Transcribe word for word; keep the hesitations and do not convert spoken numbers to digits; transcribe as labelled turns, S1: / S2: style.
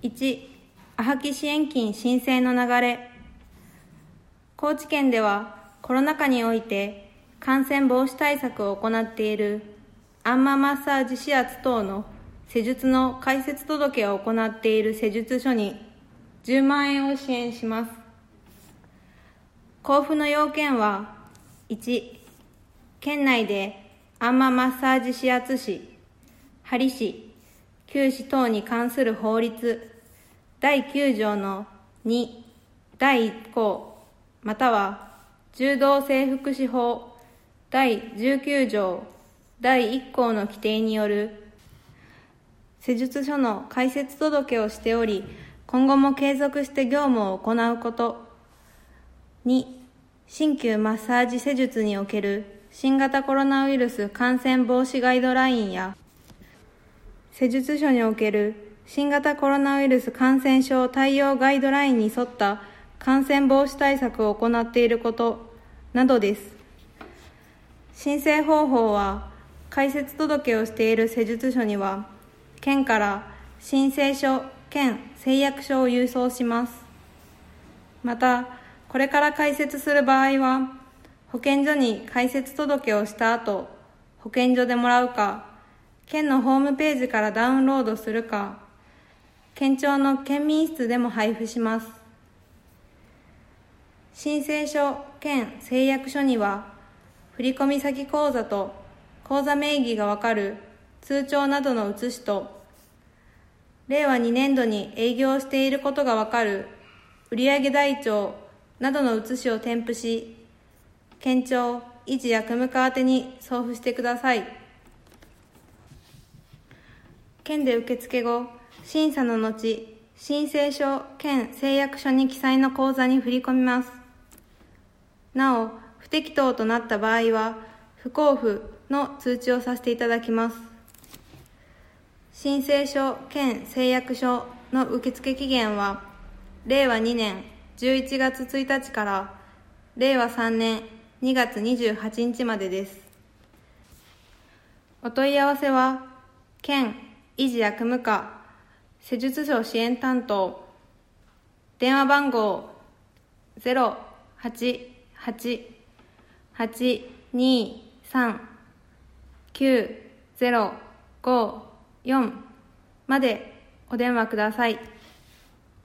S1: いち、アハキ支援金申請の流れ。高知県ではコロナ禍において感染防止対策を行っているアンママッサージ指圧等の施術の開設届を行っている施術所にじゅうまんえんを支援します。交付の要件は、いち、県内でアンママッサージ指圧師、針師、灸師等に関する法律だいきゅう条のに、だいいっ項、または柔道整復師法だいじゅうきゅう条だいいっ項の規定による施術所の開設届をしており、今後も継続して業務を行うこと。に、鍼灸マッサージ施術における新型コロナウイルス感染防止ガイドラインや、施術所における新型コロナウイルス感染症対応ガイドラインに沿った感染防止対策を行っていることなどです。申請方法は、開設届をしている施術所には、県から申請書兼誓約書を郵送します。また、これから開設する場合は、保健所に開設届をした後、保健所でもらうか、県のホームページからダウンロードするか、県庁の県民室でも配布します。申請書兼誓約書には、振込先口座と口座名義がわかる通帳などの写しと、れいわにねんどに営業していることがわかる売上台帳などの写しを添付し、県庁、維持や組務課宛に送付してください。県で受付後、審査の後、申請書兼誓約書に記載の口座に振り込みます。なお、不適当となった場合は、不交付の通知をさせていただきます。申請書兼誓約書の受付期限は、れいわにねんじゅういちがつついたちかられいわさんねんにがつにじゅうはちにちまでです。お問い合わせは、県維持や組務課施術所支援担当、電話番号 ゼロはちはちはちにさんきゅうゼロごよん までお電話ください。